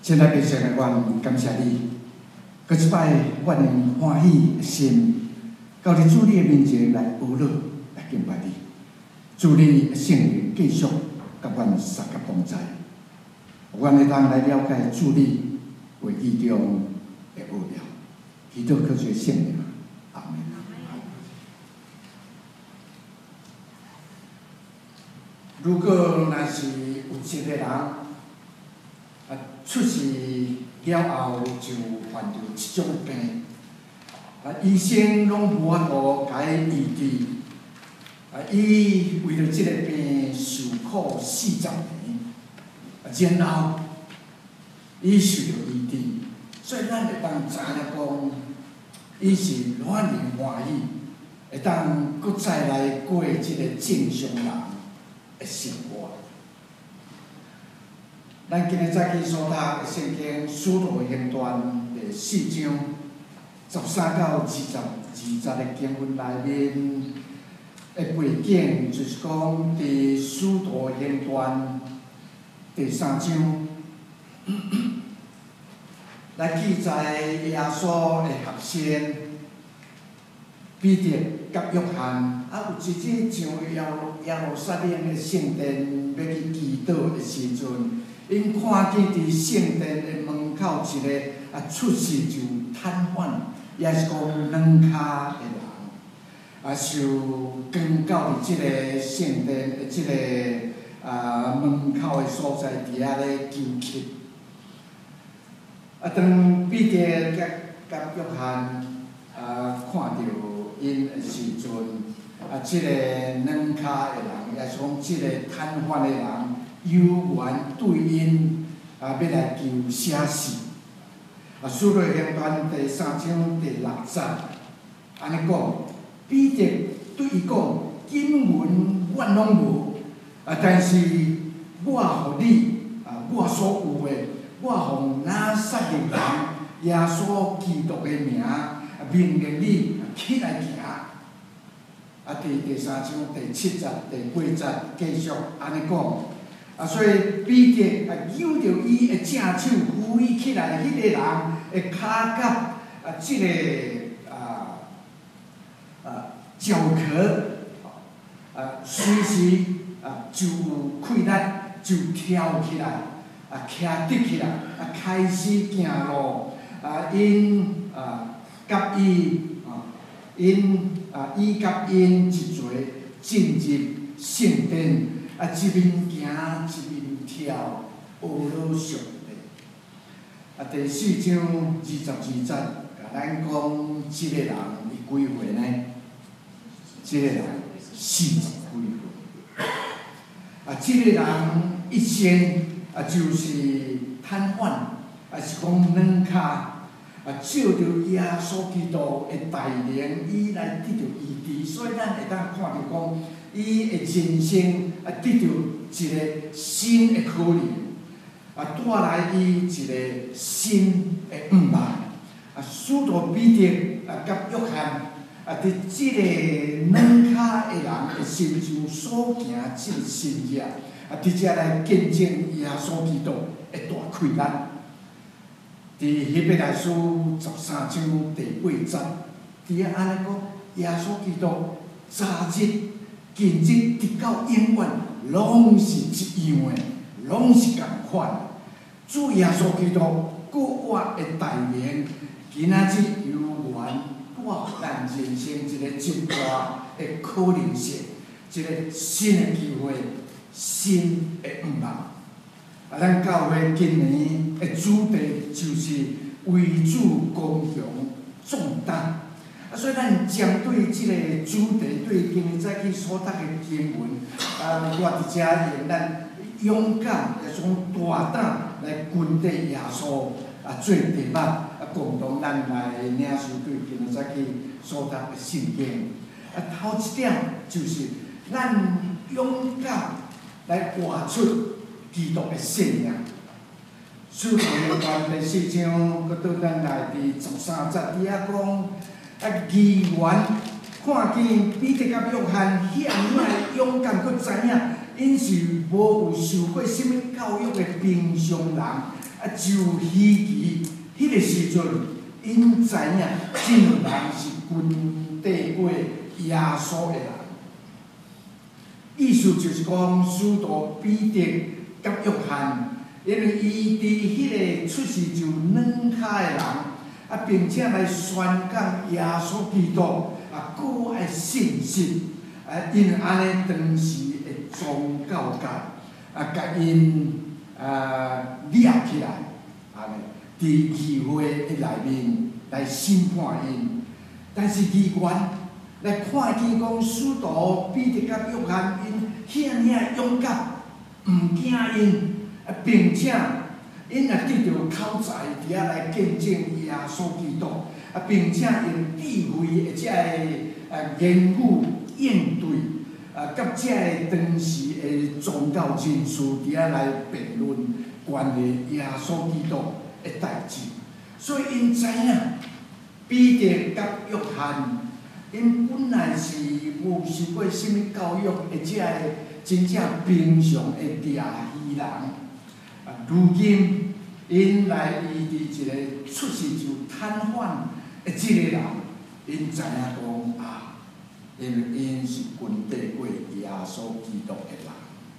现在变成的愿感谢你，搁一摆我用欢喜的心，到你主你的面前来娱乐，来敬拜你。主你的圣灵继续甲阮三甲同在，阮会当来了解主你话语中的奥妙。祈祷靠着圣灵，阿门。如果若是有一个人，出世了后就患着即种病，医生拢无法度甲伊医治，伊为着即个病受苦40年，然后伊受着医治，所以咱会当知影讲，伊是偌尔欢喜，会当搁再来过即个正常人的生活。咱今日早起所读的圣经《使徒行传》第4章13到20的经文内面的背景，就是讲伫《使徒行传》第3章来记载耶稣的学生彼得甲约翰，有一日上耶路撒冷的圣殿要去祈祷的时阵。因看见伫圣殿的门口一个出世就瘫痪，也是讲软骹的人，受关到伫即个圣殿的即个门口的所在，伫遐咧求乞。当彼得甲约翰看到因的时阵，即个软骹的人，也是讲即个瘫痪的人。有缘对因要来求写诗，使徒行传第3章第6节，安尼讲，彼得对伊讲：经文我拢无，但是我予你，我所有的，我予拿撒勒人耶稣基督的名，命令你起来行。第3章第7节、第8节继续安尼讲。所以彼得揪着伊的正手，扶伊起来。迄个人的骹甲即个脚壳随时就有气力，就跳起来，徛直起来，开始行路。伊甲因一齐进入圣殿。一面行一面跳，学了上帝。第4章22节，甲咱讲即个人伊几岁呢？即个人40几岁。即个人一生就是瘫痪，是讲软骹。照着耶稣基督的带领，伊来得到医治，所以咱会当看到讲。伊的人生得到一个新的可能，带来伊一个新的愿望。使徒彼得甲约翰伫即个软骹的人的身上所行即个新业，直接来见证耶稣基督的大快乐。伫希伯来书13章第8节，伫遐安尼讲，耶稣基督早日。今日直到永远，拢是一样的，拢是共款。主耶稣基督搁我的带领，今仔日有缘带咱人生一个真大的可能性，一个新的机会，新的愿望。咱教会今年的主题就是为主光荣壮胆。所以咱针对即个主题，对今日早起所读的经文，我伫遮用咱勇敢，也种大胆来跟着耶稣做题目，共同咱来领受对今日早起所读的圣经。头一点就是咱勇敢来活出基督的信仰。使徒行传第4章，搁倒转来第13节，伫遐讲。议员看见彼得甲约翰遐尔勇敢，佮知影因是无有受过什物教育的平常人，就稀奇迄个时阵，因知影这个人是军帝过耶稣的人。意思就是讲，使徒彼得甲约翰，因为伊伫迄个出世就软脚的人，并且来宣讲耶稣基督，佫爱信息，因安尼当时的宗教界，甲因抓起来，安尼伫议会的内面来审判因，但是议员来看见讲，使徒彼得甲约翰因遐尔勇敢，毋惊因，并且因也得到口才，伫遐来见证耶稣基督，并且用智慧的言语应对，甲当时的宗教人士伫遐来辩论关于耶稣基督的代志，所以因知影彼得甲约翰。因本来是无受过什物教育，真正平常的抓鱼人，如今因来伊伫一个出世就瘫痪的这个人，因知影讲因为因是军帝过耶稣基督的人。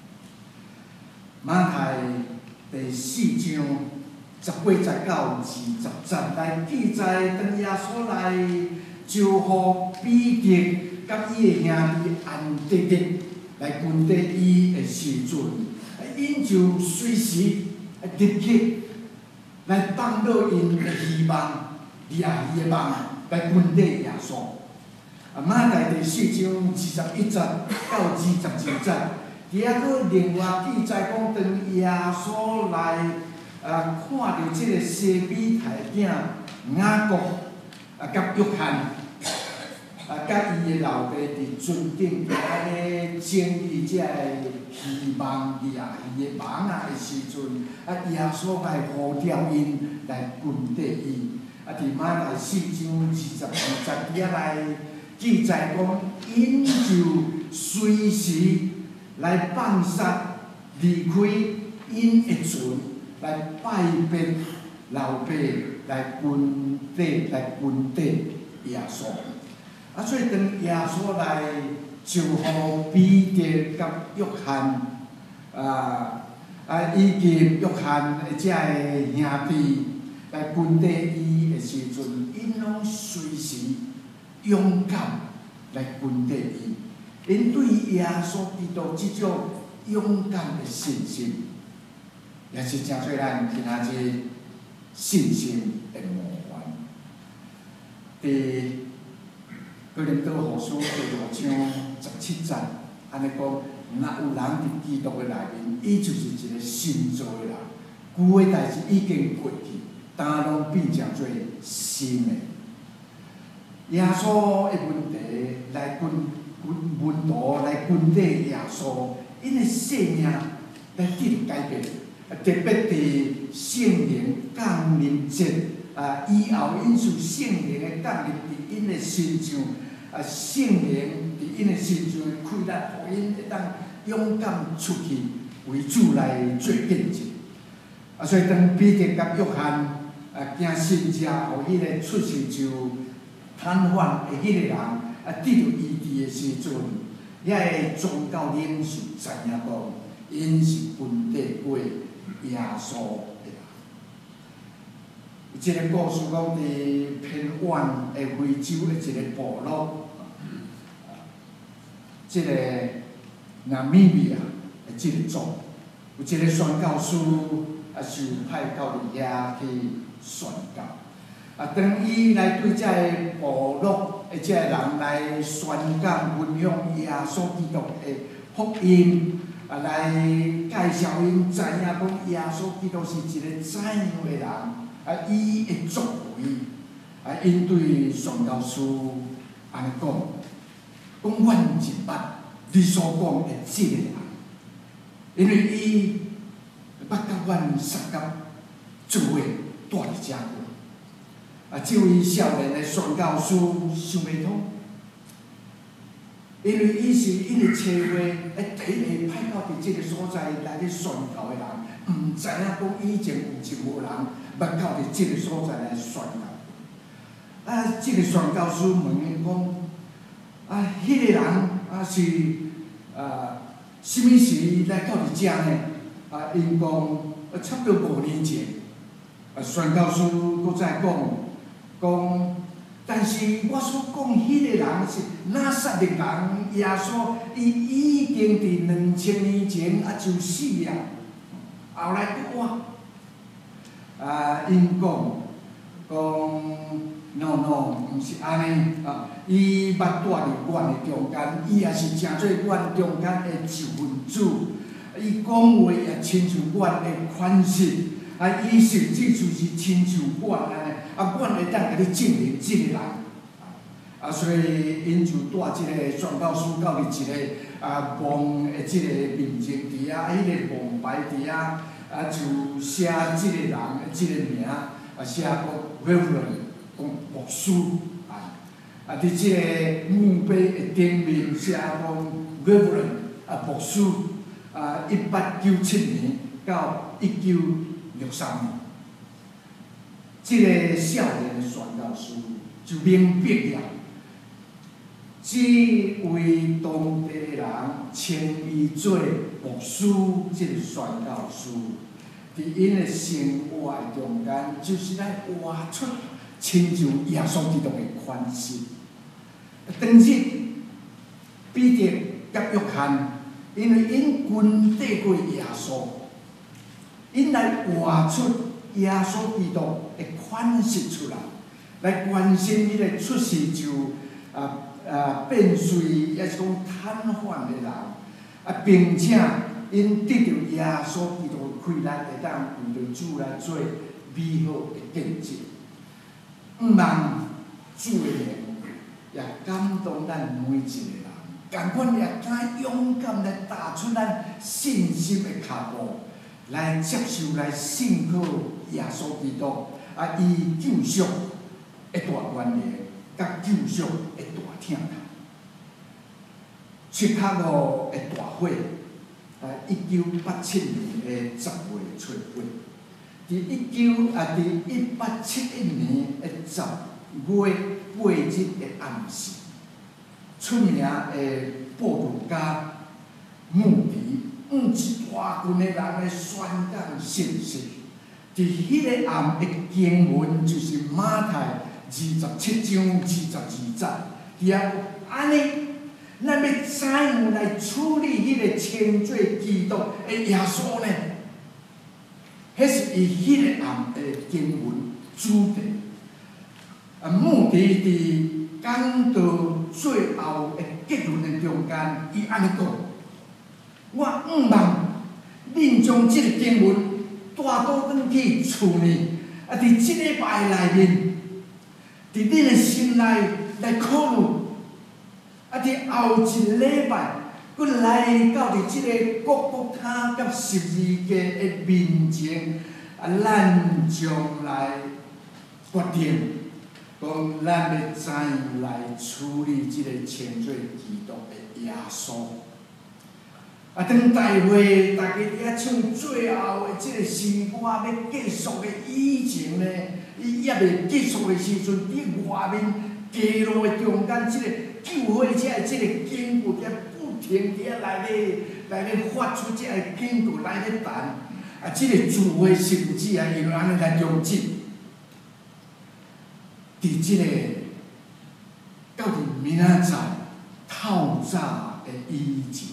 马太第4章18、19、20节来记载，当耶稣来。就互彼得甲伊的兄弟安德烈来军队伊的时阵，因就随时立刻来放落因的希望，伊的梦来军队耶稣。马太第4章21节到22节，伫遐佫另外记载讲，当耶稣来看到即个西比太囝雅各。甲约翰，甲伊的老爸伫船顶安尼整理遮个希望伊的梦的时阵，耶稣来呼召因来跟缀伊。伫马太4章22节遐来记载讲，因就随时来放杀离开因的船，来拜别老爸。来跟缀耶稣，所以当耶稣来就互彼得甲约翰，以及约翰的遮个兄弟来跟缀伊的时阵，因拢随时勇敢来跟缀伊，因对耶稣基督即种勇敢的信心，也是真做咱今仔日。信心的模范。伫哥林多后书第6章17节，安尼讲，若有人伫基督的内面，伊就是一个新造的人，旧的代志已经过去，当拢变成做新的。耶稣的问题来门徒来跟缀耶稣，因的生命来得到改变。特别伫圣灵降临节以后，因受圣灵的降临伫因的身上，圣灵伫因的身上开力，互因会当勇敢出去为主来做见证。所以当彼得甲约翰惊信者，互迄个出世就瘫痪的迄个人得到医治的时阵，遐个宗教领袖知影讲，因是军帝过耶稣的人。即个故事讲伫偏远的非洲的一个部落，即个纳米比亚的即个族，有一个宣教师受派到伫遐去宣教。当伊来对遮个部落的遮个人来宣讲、分享耶稣基督的福音。来介绍因知影讲，耶稣基督是一个怎样的人，伊的作为，因对宣教师安尼讲，阮明白你所讲的这个人，因为伊捌甲阮三甲做伙住伫遮过。这位少年的宣教师想袂通， 因为伊是因为车会第一个派到伫即个所在来咧宣教的人，毋知影讲以前有一户人捌到伫即个所在来宣教。即个宣教师问伊讲，迄个人是什么时来到伫遮呢？因讲差不多5年前。宣教师搁再讲。但是我所讲迄个人是拿撒勒人耶稣，伊已经伫2000年前就死了，后来搁活。因讲，no， 毋是安尼伊捌住伫阮的中间，伊也是诚做阮中间的一份子。伊讲话也亲像阮的款式，伊甚至就是亲像阮安尼。阮会当甲你证明即个人，所以因就带即个宣教师到伫一个墓的即个面前伫迄个墓牌伫就写即个人的即个名，写讲 Reverend 讲牧师，伫即个墓碑的顶面写讲 Reverend 牧师，1897年到1963年。即个少年的宣教师就明白了，只为当地人称伊做牧师，即个宣教师，伫因的生活的中间，就是来活出亲像耶稣基督的款式。当日彼得甲约翰，因为因跟缀过耶稣，因来活出耶稣基督的款式出来，来关心迄个出世就变衰，也是讲瘫痪的人，并且因得到耶稣基督的开力，会当为着主来做美好的见证。毋望主的名也感动咱每一个人，共款也敢勇敢来踏出咱信心的脚步，来接受、来信靠耶稣基督。伊救赎的大原理，甲救赎的大疼痛。七卡路的大火，1987年的10月出火。伫1871年的10月8日的暗时，出名的布道家穆迪，一大群的人来宣讲信息。伫迄个暗的经文就是马太27章22节，伫遐安尼，咱要怎样来处理迄个称做基督的耶稣呢？迄是伊迄个暗的经文主题。目的伫讲到最后的结论的中间，伊安尼讲：我毋望恁将即个经文带倒转去厝呢，伫即礼拜内面，伫恁的心内来考虑，伫后一礼拜，佫来到伫即个各国他甲十字架的面前，咱将来决定，讲咱要怎样来处理即个称做基督的耶稣。当大会大家伫遐唱最后的即个诗歌要结束的以前呢，伊还未结束的时阵，伫外面街路的中间，即个救火车的即个警句伫不停伫来咧发出即个警句来咧弹，即个聚会甚至因为安尼来终止。伫即个到伫明仔载透早的以前。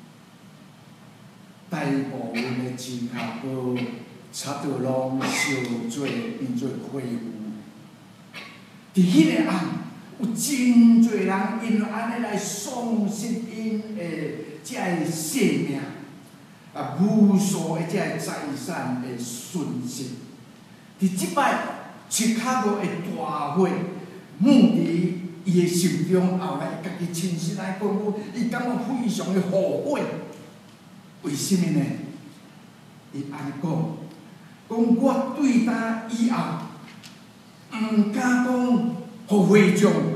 大部分的指头都差不多拢烧做变做火污。伫迄个暗，有真侪人因安尼来丧失因的即个性命，无数的即个财产的损失。伫即摆七卡路的大火，目的伊的心中后来家己亲身来讲，伊感觉非常的后悔。为什么呢？伊安尼讲，我对他以后，毋敢讲互会众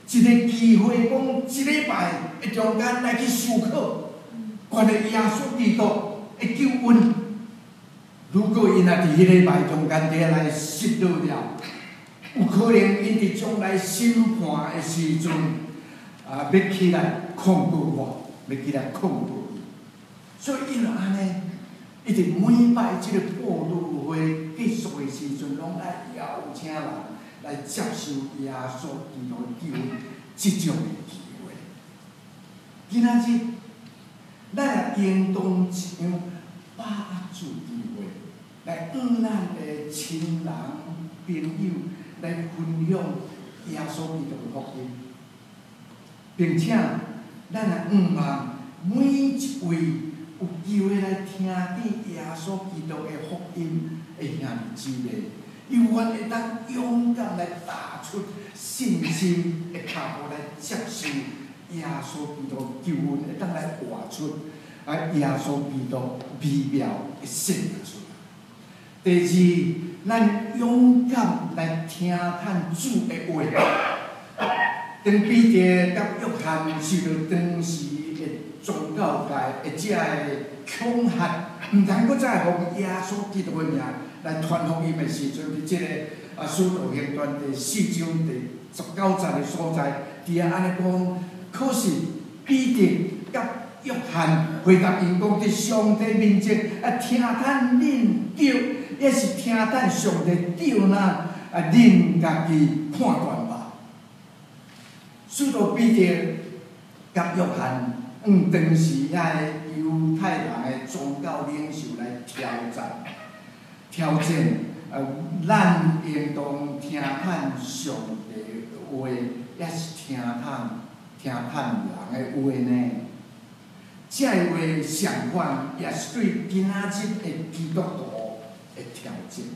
一个机会，讲一礼拜的中间来去思考，看到耶稣基督的救恩。如果因若伫迄礼拜中间底来失落了，有可能因伫将来审判的时阵，要起来控告我，要起来控告伊。所以因安尼，一直每摆即个布道会结束的时阵，拢来邀请人来接受耶稣基督的救恩，即种的机会。今仔日，咱也应当一样把握住机会，来向咱的亲人朋友来分享耶稣基督的福音，并且咱也毋望每一位有机会来听见耶稣基督的福音的兄弟姊妹，永远会当勇敢来踏出信心的脚步来接受耶稣基督救恩，会当来活出耶稣基督美妙的生命出来。第二，咱勇敢来听探主的话。当彼得甲约翰受到当时的宗教界的这个恐吓，毋通搁再用耶稣基督的名来传福音的时阵，伫这个使徒行传第4章第19节的所在，伫安尼讲，可是彼得甲约翰回答因讲：伫上帝面前听探恁叫，也是听探上帝叫咱恁家己判断吧。使徒彼得甲约翰当时遐个犹太人的宗教领袖来挑战，咱应当听探上帝的话，也是听探人的话呢？这个话相反，也是对今仔日的基督徒的挑战。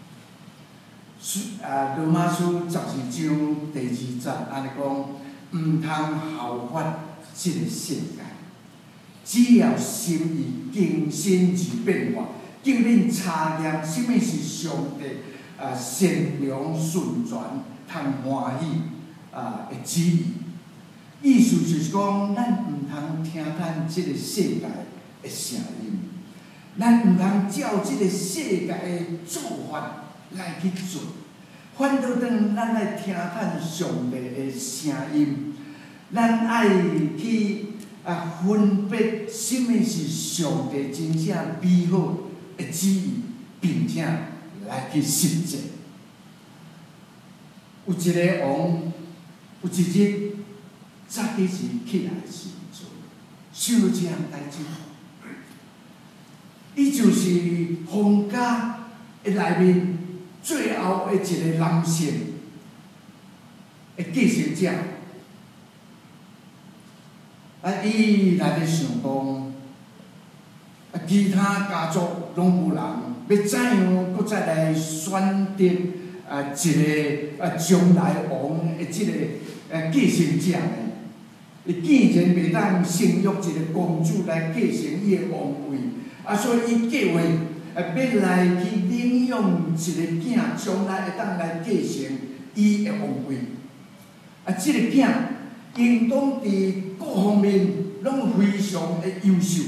罗马书12章第2节安尼讲，毋通效法这个世界，只要心意更新而变化，叫恁查验什么是上帝善良顺全、通欢喜的旨意。意思就是讲，咱毋通听探这个世界的声音，咱毋通照这个世界的做法来去做，反倒当咱来听探上帝的声音，咱爱去分别什么是上帝真正美好的旨意，并且来去实践。有一个王，有一日早起时起来的时阵，想到一项代志，伊就是皇家的内面最后的一个男性的继承者。伊内底想讲，其他家族拢有人要怎样，搁再来选择一个将来王的这个继承者呢？伊既然袂当生育一个公主来继承伊的王位，所以伊计划要来去领养一个囝，将来会当来继承伊的王位。这个囝应当伫各方面拢非常的优秀，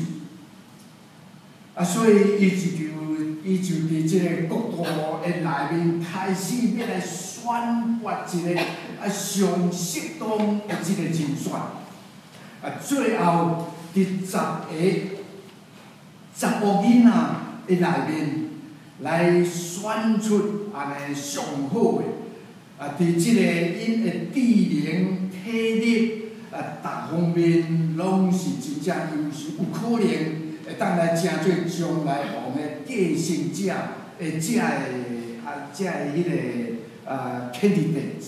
所以伊就伫这个国土的内面开始要来选拔一个上适当的这个人选。最后伫10个查甫囡仔的内面来选出安尼上好的，伫即个因的智能、体力各方面拢是真正优秀，有可能会当来成做将来王的继承者的这个迄个candidate。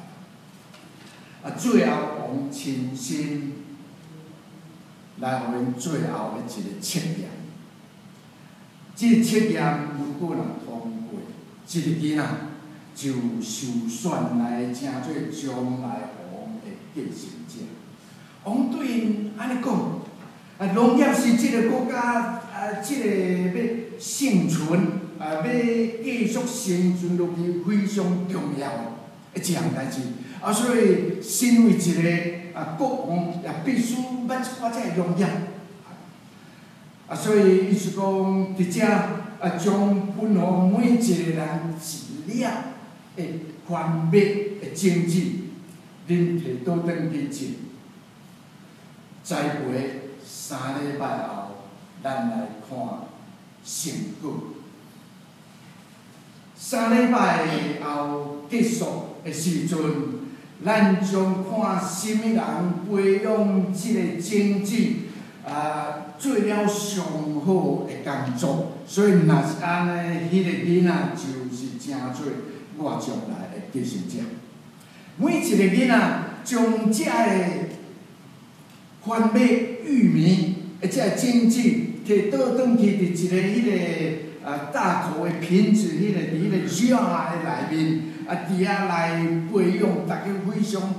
最后王亲身来互因最后的一个测验。这个测验如果能通过，这个囡仔就受选来成做将来王的继承者。王对因安尼讲，农业是这个国家这个要生存要继续生存落去非常重要的。 这样代志。所以身为一个国王，也必须捌出我这容易。所以意思讲，伫遮将本河每一个人一粒的番麦的种子，恁摕倒转去种，栽培3礼拜后，咱来看成果。3礼拜后结束的时阵，咱将看什么人培养这个种子做了上好的工作。所以若是安尼，迄个囡仔就是正做我将来的继承者。每一个囡仔将这个番麦、玉米的这个种子摕倒转去伫一个迄个大口的瓶子，迄个伫迄个纸的内面，伫遐来培养，大家非常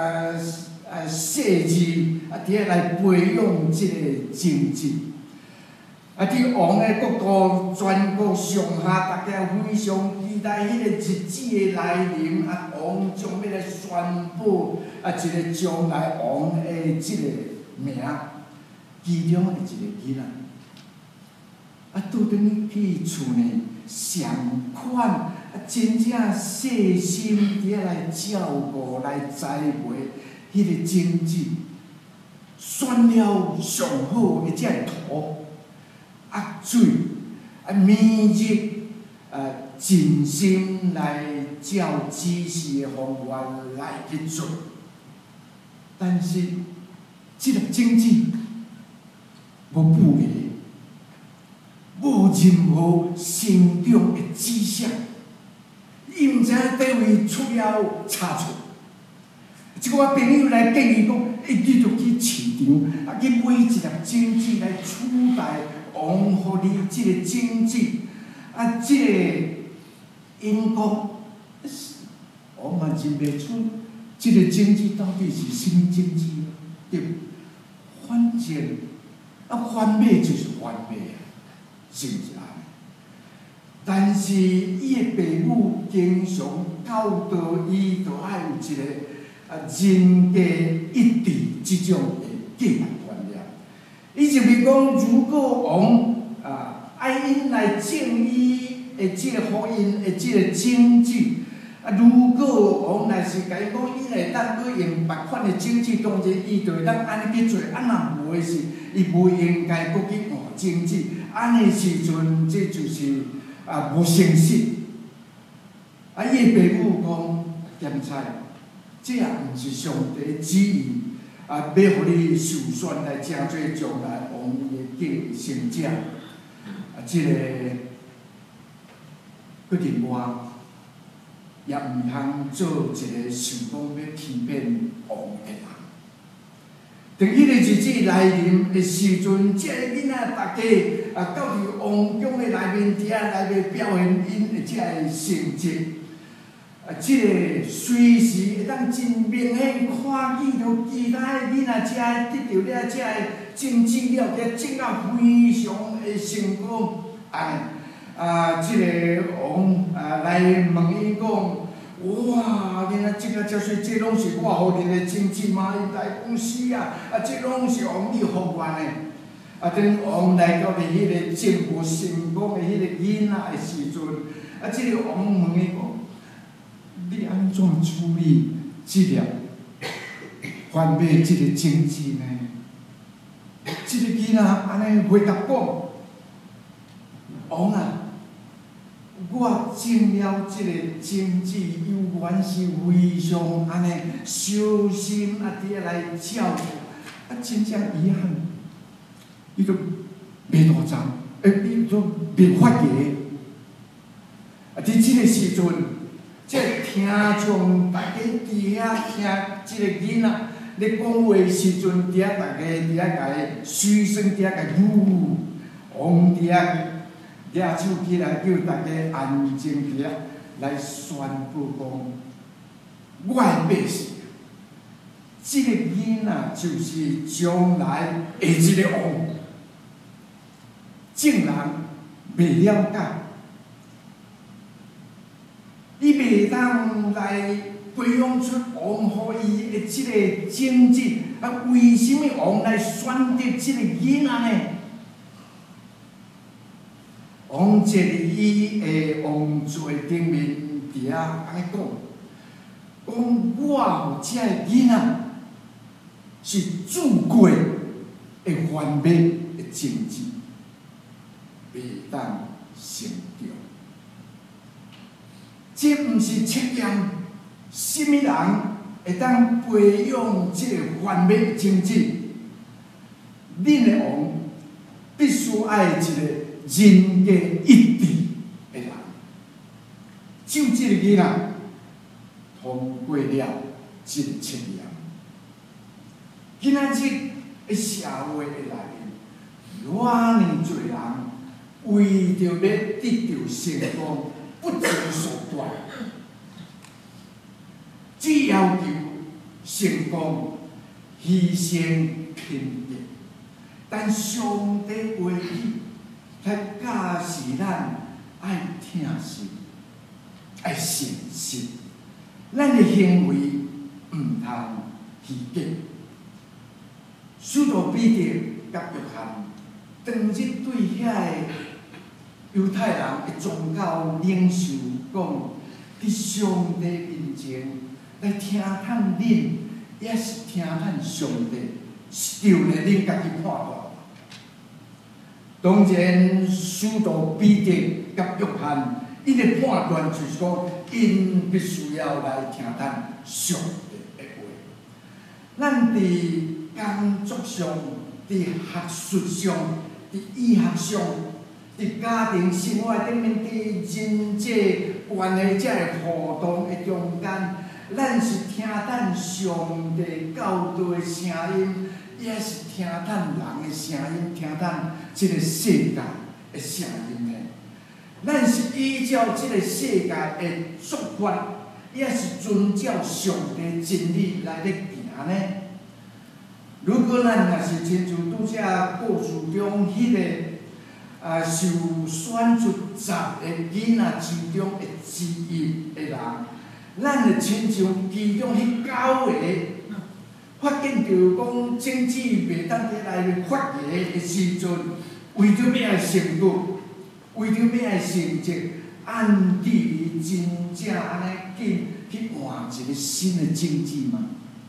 细致，伫遐来培养即个种子。伫王的国度，全国上下，大家非常期待迄个日子的来临。王将要来宣布一个将来王的即个名，其中的一个囡仔。倒转去厝内，上款真正细心伫遐来照顾、来栽培迄个种子，选了上好的这个土。水每日尽心来照指示的方法来去做，但是这粒种子无补的，无任何成长的迹象，伊毋知影叨位出了差错。即个我朋友来建议讲，你着去市场去买一粒种子来取代。王互你即个种子，即个因讲，我嘛认袂出，即个种子到底是什么种子？对，反正番麦就是番麦是毋是安尼？但是伊的父母经常教导伊，着爱有一个人格一致即种的价值观念。伊就咪讲，如果王爱因来种伊的即个福音的即个种子，如果王若是甲伊讲，伊会当去用别款的种子，当然伊就会当安尼去做。若无的是，伊无应该搁去换种子。安尼时阵，这就是无诚实。伊的父母讲，咸菜，这也毋是上帝旨意。要互你受选来成做将来王的继承者，即个决定我也毋通做一个想讲要欺骗王的人。等迄个日子来临的时阵，即个囡仔大家到伫王宫的内面，伫遐内面表现因的即个成绩。即个随时会当真明显看见着其他的囡仔遮得到了遮个种子了，遐种啊非常的成功。即个王来问伊讲：哇，原来即个遮水，这拢是我互你的种子吗？伊来讲是啊，这拢是王你福愿的。等王来到伫迄个政府成功的迄个囡仔的时阵，即个王问伊讲。你安怎处理即粒番麦即个种子呢？即个囡仔安尼回答讲：王啊，我种了即个种子，犹原是非常安尼小心伫遐来照顾，真正遗憾，伊都袂大张，伊都袂发芽。伫即个时阵。即听从大家伫遐听，即个囡仔咧讲话时阵，伫遐大家伫遐甲伊嘘声，伫遐甲伊王伫遐举手起来，叫大家安静伫遐来宣布讲，我的百姓，即个囡仔就是将来的一个王。众人袂了解。你袂当来培养出王互伊的即个种子。啊，为什么王来选择即个囡仔呢？王坐伫伊的王座顶面，伫遐安尼讲：我有即个囡仔是祖国的繁美的种子，袂当成长。这毋是测验什么人会当培养即个繁美的种子。恁的王必须爱一个人格一致的人，就即个囡仔通过了即个测验。今仔日的社会的内面，偌尼侪人为着要得到成功，不择手段，只要求成功，牺牲拼搏。但上帝话语来教示咱爱听信，爱诚实，咱的行为毋通虚假。使徒彼得甲约翰当日对遐犹太人的宗教领袖讲：伫上帝面前来听探恁，也是听探上帝，是着咧恁家己判断。当然，使徒彼得甲约翰，因的判断就是讲，因必须要来听探上帝的话。咱伫工作上、伫学术上、伫医学上、伫家庭生活顶面、伫人际关系遮个互动的中间，咱是听咱上帝教导的声音，也是听咱人的声音，听咱即个世界的声音呢？咱是依照即个世界的做法，也是遵照上帝真理来咧行呢？如果咱若是亲像拄则故事中迄个受选出10个囡仔之中的之一的人，咱就亲像其中迄9个，发现着讲政治袂当伫内面发言的时阵，为着要来成功，为着要来成绩，暗地里真正安尼紧去换一个新的政治吗？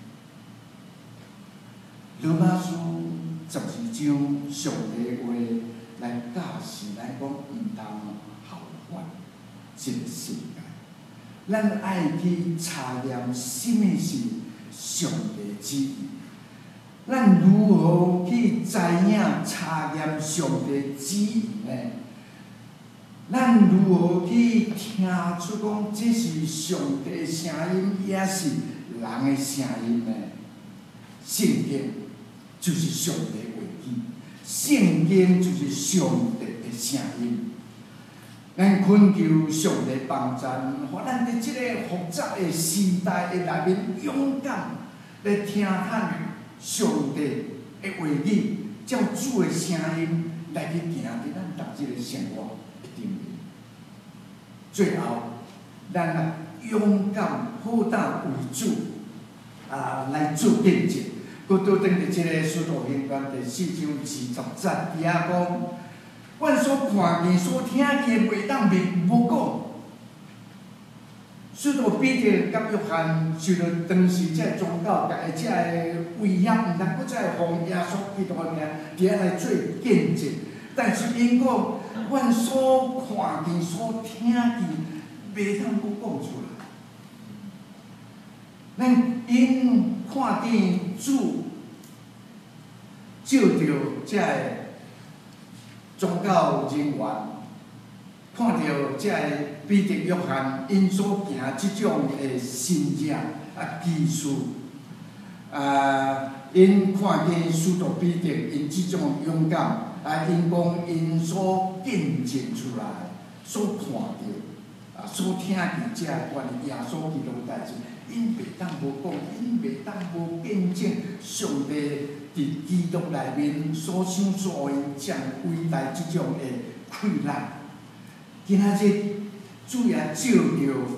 罗马书12章上帝话来教示咱讲，毋通效法这个世界。咱爱去查验什么是上帝旨意，咱如何去知影查验上帝旨意呢？咱如何去听出讲这是上帝的声音，也是人的声音呢？圣经就是上帝的话语，圣经就是上帝的声音。咱恳求上帝帮助，互咱伫即个复杂的时代的内面，勇敢来听探上帝的话语，照主的声音来去行伫咱逐日的生活的顶面。最后，咱勇敢好胆为主来做见证。佫倒转伫即个使徒行传第4章20节，伫遐讲，阮所看见、所听见，袂当无讲。使徒彼得甲约翰受到当时即个宗教界即个威胁，毋通佫再奉耶稣基督的名伫遐来做见证。但是因讲，阮所看见、所听见，袂当佫讲出来。咱因看见主照着这个宗教人员，看到这个彼得、约翰因所行即种的信仰技术，因看见使徒彼得因即种勇敢，因讲因所见证出来、所看到、所听见这关于耶稣基督的代志。因袂当无讲，因袂当无见证上帝伫基督内面所想所为这样伟大即种的快乐。今仔日主也照着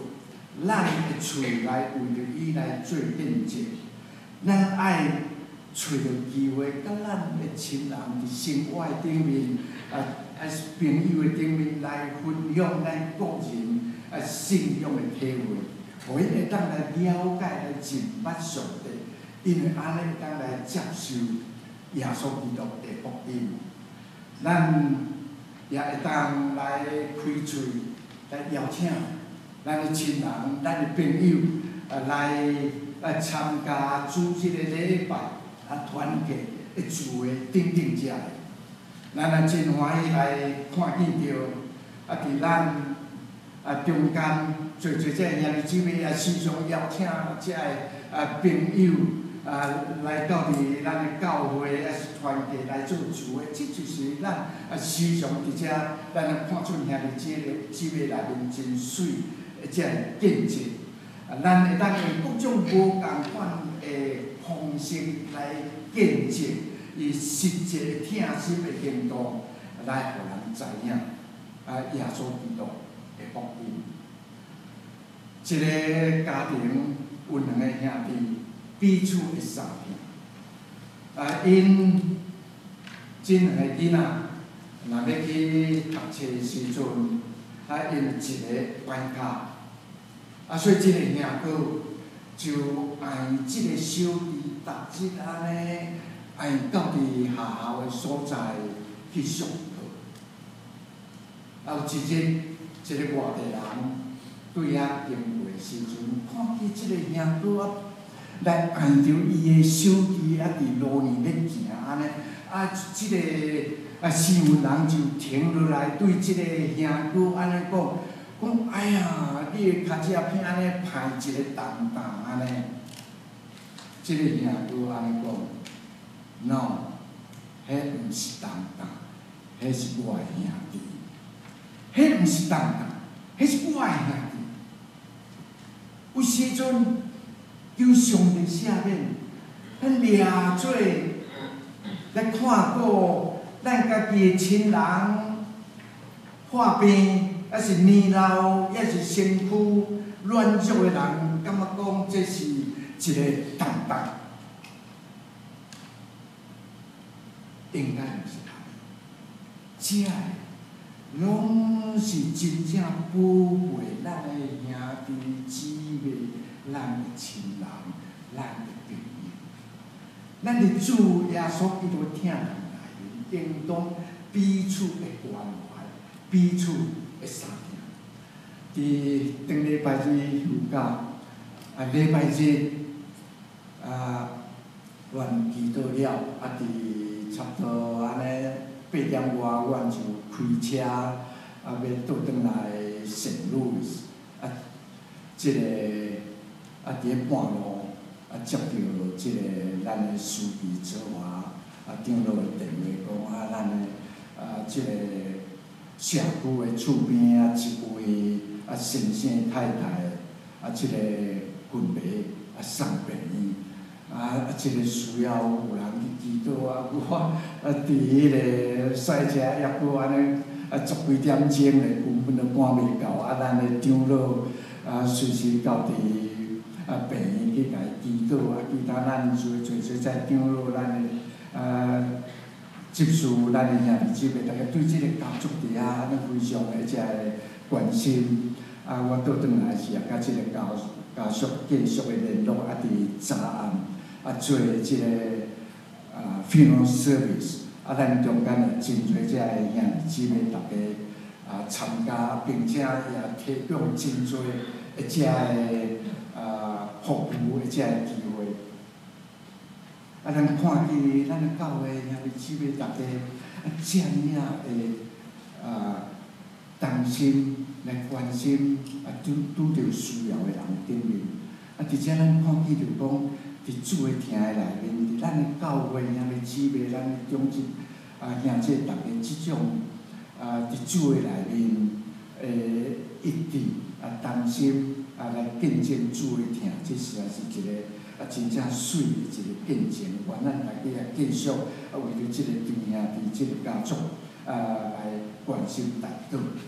咱的喙来为着伊来做见证，咱爱找到机会，甲咱的亲人伫生活顶面，朋友的顶面来分享咱个人信仰的体会，互伊会当来了解、来认捌上帝，因为安尼会当来接受耶稣基督的福音。咱也会当来开嘴来邀请咱的亲人、咱的朋友来参加主日的礼拜，团结一聚会等等遮个。咱也真欢喜来看见到伫咱中间做遮个兄弟姊妹时常邀请遮个朋友来到伫咱的教会是团结来做聚会，这就是咱时常伫遮咱看出兄弟姊妹内面真水的遮个见证。咱会当用各种无共款的方式来见证，以实际疼心的行动来互人知影耶稣基督的福音。一个家庭有2个兄弟彼此会相听，因这2个囡仔若要去读册的时阵，因一个搬家。所以这个兄哥就按这个小弟逐日安尼按到伫学校的所在去上课。有一日，一个外地人对遐经过时阵，看见这个兄哥来按着伊的手机伫路面咧行安尼，这个新闻人就停落来对这个兄哥安尼讲。哎呀，你的脚趾片安尼歹一个重安尼，这个兄哥安尼讲 ，no， 迄毋是重，迄是我的兄弟，迄毋是重，迄是我的兄弟。有时阵求上帝赦免，咱掠做来看过咱家己的亲人破病。是年老，也是身躯软弱的人，感觉讲这是一个重担，应该毋是他，遮个拢是真正宝贝咱的兄弟姊妹、咱的亲人、咱的朋友。咱的主耶稣基督疼人内面，应当彼此的关怀，彼此。会相听。伫顶礼拜日有教，礼拜日阮祈祷了，伫差不多安尼8点外，阮就开车要倒转来圣路，即个伫咧半路接到即个咱的司机泽华长老的电话，讲咱的即个。社区的厝边一位先生太太即个婚礼送病院，即个需要有人去祈祷我伫迄个赛车抑阁安尼10几点钟咧，根本都赶袂到，咱的长老随时到伫病院去甲伊祈祷，其他咱做在长老咱的接受咱的兄弟姊妹，大家对即个家族伫遐非常的遮个关心。我倒转来是甲即个家属继续的联络，伫早暗做即个funeral service，咱中间的真侪遮个兄弟姊妹大家参加，并且也提供真侪遮个服务的遮个机会。咱看见咱的教会兄弟姊妹大家遮尔的同心来关心拄着需要的人顶面。伫遮咱看见着讲，伫主的厅的内面，伫咱的教会兄弟姊妹，咱的中心兄弟大家即种伫主的内面一致同心来见证主的厅，这实在是一个。真正水的一个见证，愿咱大家也继续为着即个弟兄弟、即个家族来关心祷告。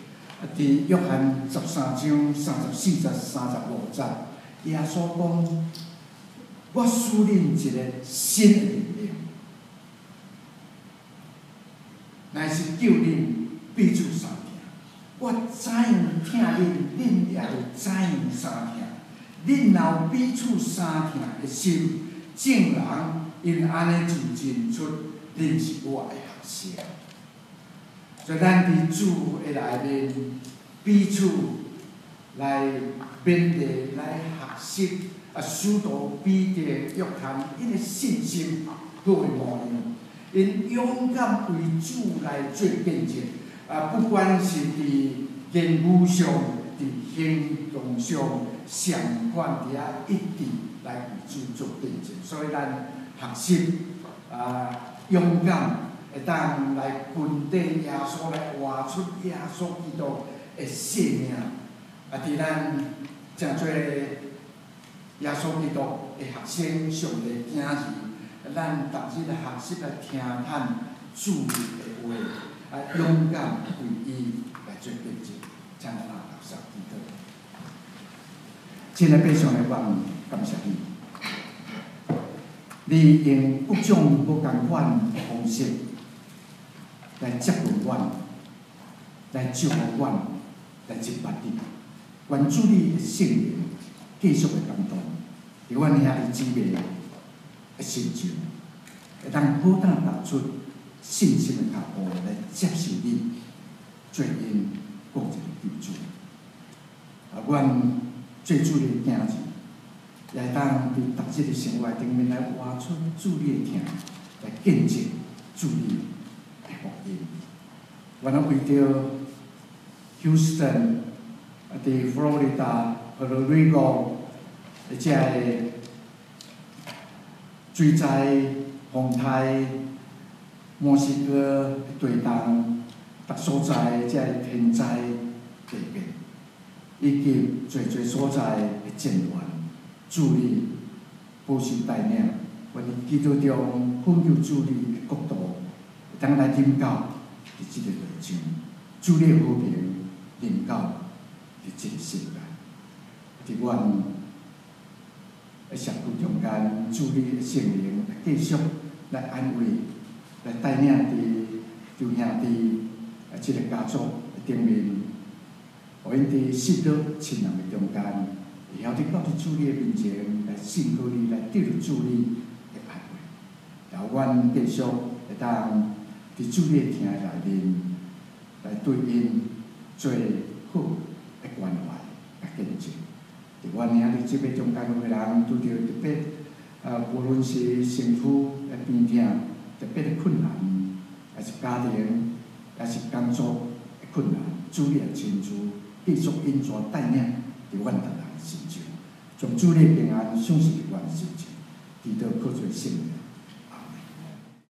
伫约翰13章34节、35节，耶稣讲：我赐恁一个新的命令，乃是叫恁彼此相听。我知影听恁，恁也着知影相听。恁若彼此相听的心，众人因安尼就认出恁是我的学生。所以咱伫主的内面，彼此来勉励、来学习，使徒彼得、约翰因的信心好的模样，因勇敢为主来做见证。不管是伫言语上、伫行动上，上款伫遐一直来为主做见证。所以咱学习勇敢。会当来分底耶稣来活出耶稣基督的生命，伫咱诚侪耶稣基督的学生、上帝囝儿，咱逐日来学习来听探主的话，勇敢为伊来做见证，请咱来学习基督。亲爱的弟兄们，感谢你，你用各种不共款的方式。来接近阮，来照顾阮，来接纳你。愿主你的圣灵继续的感动，伫阮兄弟姊妹的心中，会当好当踏出信心的脚步，来接受你，做因各一个救主。阮做主你的囝子，也会当伫逐日的生活顶面来活出主你的听，来见证主你。福音，我们为着 Houston、伫 Florida、Puerto Rico 遮个水灾、风台、墨西哥对动，各所在遮个天灾地变，以及侪所在的战乱，助力保守带领，阮伫基督中恳求助力的国度。当来临到伫即个地上，主你和平临到伫即个世界，伫阮的社区中间，主你的圣灵继续来安慰、来带领伫兄弟即个家族的顶面，互因伫失落亲人的中间，会晓得到伫主你的面前来信靠你，来得到主你的安慰，然后阮继续会当。伫主你的听内面，来对因做好的关怀、甲见证。伫阮兄弟即个中间有个人拄着特别无论是身躯的病痛、特别的困难，还是家庭、还是工作的困难，主你的亲自继续引带带领伫阮逐人的心中，将主你的平安赏赐伫阮的心中，祈祷靠做圣灵。